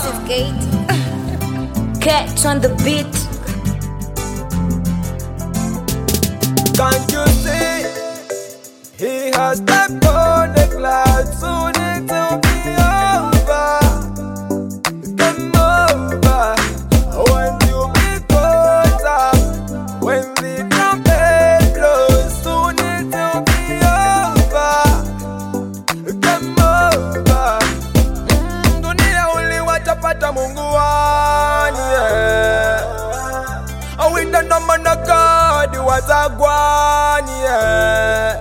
Massive Gate. Catch on the beat. Can't you see? He has stepped on the clouds. Soon it will be over. Come over. When you be caught up. When the trumpet blows. Soon it will be over. Come over. Dunia uliwachapata Mungu wani, yeah. Awinda no manakadi wazagwani, yeah.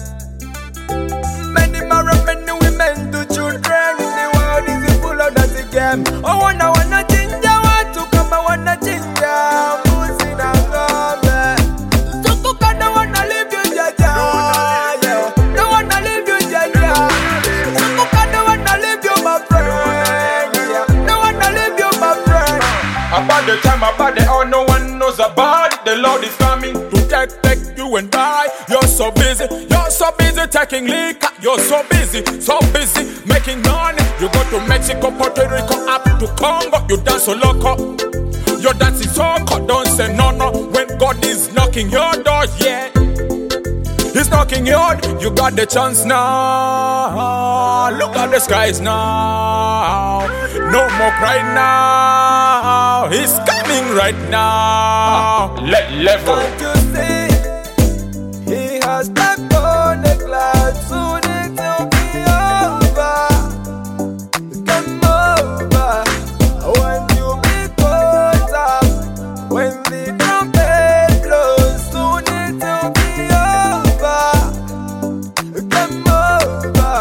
Many women to children. The world is full of dirty game. Oh, wanna chinja watu kama wanna chinja mbuzi na ng'ombe. Suku kada wanna live you jaja, yeah. They wanna live you jaja. Suku kada wanna live you my friend, yeah. They wanna live you my friend. About the time, about the hour, no one knows about it. The Lord is coming to take you and I. You're so busy taking liquor. You're so busy making money. You go to Mexico, Puerto Rico, up to Congo. You dance so loco, your dance is so cold. Don't say no when God is knocking your door, yeah. He's knocking your door. You got the chance now. Look at the skies now. No more crying now. He's coming right now. Level. Can't you see? He has stepped on the clouds. Soon it will be over. Come over. When you be caught up. When the trumpet blows. Soon it will be over. Come over.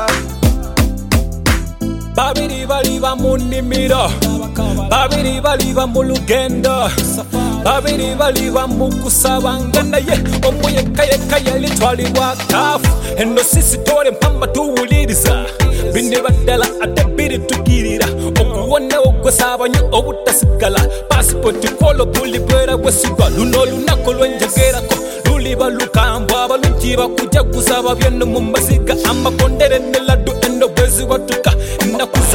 Babiri baliba munimiro, babiri baliba mulugendo, babiri baliba mukusabanga naye omuyekayeka yalitwalibwa kafu. Eno sisi tole mpamba tuwuliriza binde baddala ate biri tugirira okuwona ogwesabanya obutasigala pasipoti kolo bulibwera bwesigwa luno lunako lwenjegerako luliba lukambwa abalungi bakujaguza ababyeno mu masiga amakondere neladdu eno bwezi watuka. It's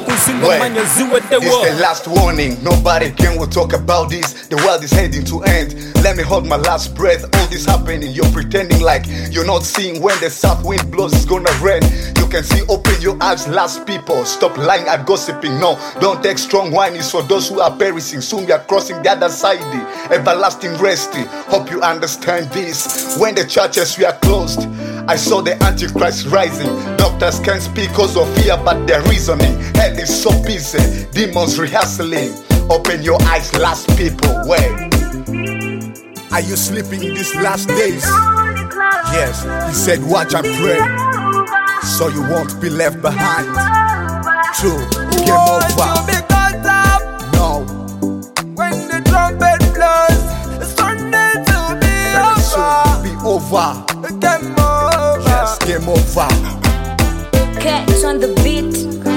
the last warning, nobody can will talk about this. The world is heading to end. Let me hold my last breath. All this happening, you're pretending like you're not seeing. When the south wind blows, it's gonna rain. You can see, open your eyes, last people. Stop lying and gossiping. No, don't take strong wine. It's for those who are perishing. Soon we are crossing the other side. Everlasting rest. Hope you understand this. When the churches were closed, I saw the Antichrist rising. Doctors can't speak cause of fear, but they're reasoning. Hell is so busy, demons rehearsing. Open your eyes, last people. Wait, are you sleeping in these last days? Yes, he said watch and pray, so you won't be left behind. True, game over. No, when the trumpet blows, it's Sunday to be over. Game over. Game over. Catch on the beat.